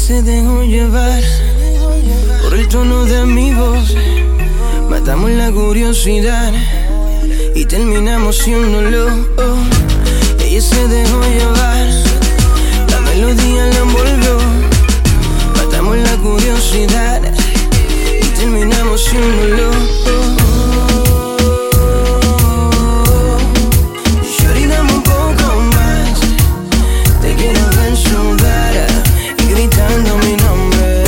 se dejó llevar por el tono de mi voz. Matamos la curiosidad y terminamos siéndolo. Ella se dejó llevar, la melodía la envolvió. Matamos la curiosidad y terminamos siéndolo. Shorty, dame un poco más, te quiero ver sudar y gritando mi nombre.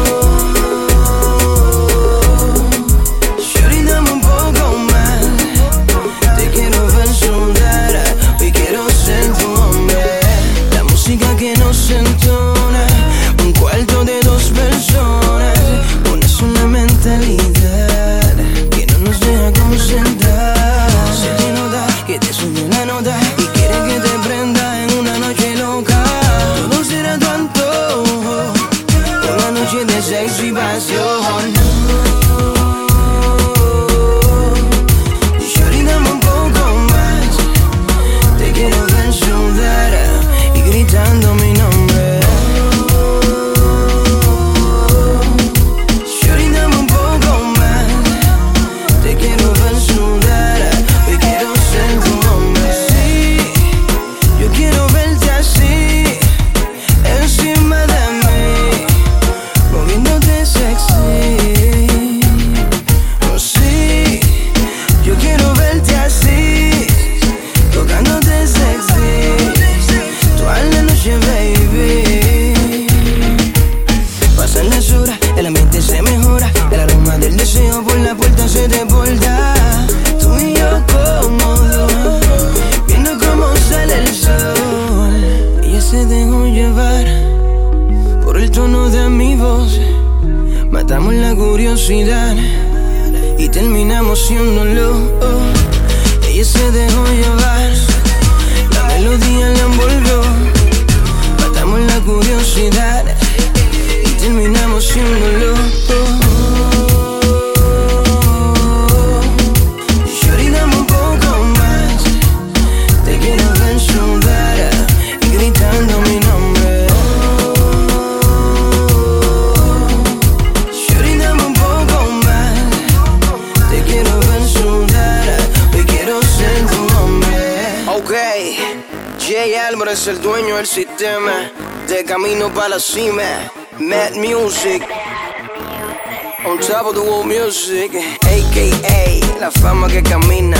Shorty, dame un poco más, te quiero ver sudar y quiero ser tu hombre. La música que nos entona, un cuarto de dos personas, una sola mentalidad que no nos deja concentrar. Se te nota que te sube la nota y quiere que te prenda en una noche loca. Todo será tu antojo, una noche de sexo y pasión. Shorty, dame un poco más, te quiero ver sudar y gritando mi nombre. Shorty, dame un poco más, te quiero ver sudar y quiero ser tu hombre. Sí, yo quiero verte así, encima de mí, moviéndote sexy. Oh sí, yo quiero verte así, tocándote sexy, toda la noche, baby. Pasan las horas, el ambiente se mejora, el aroma del deseo por la puerta se desborda. Tú y yo cómodos, viendo cómo sale el sol. Ella se dejó llevar por el tono de mi voz. Matamos la curiosidad y terminamos siéndolo. Ella se dejó llevar, la melodía la envolvió. Matamos la curiosidad y terminamos siéndolo. Shorty, dame un poco más, te quiero ver sudar y gritando mi nombre. Shorty, dame un poco más, te quiero ver sudar y quiero ser tu hombre. Ok, Jay Álvarez, el dueño del sistema, de camino para la cima. Mad Music, on top of the world music, a.k.a. la fama que camina.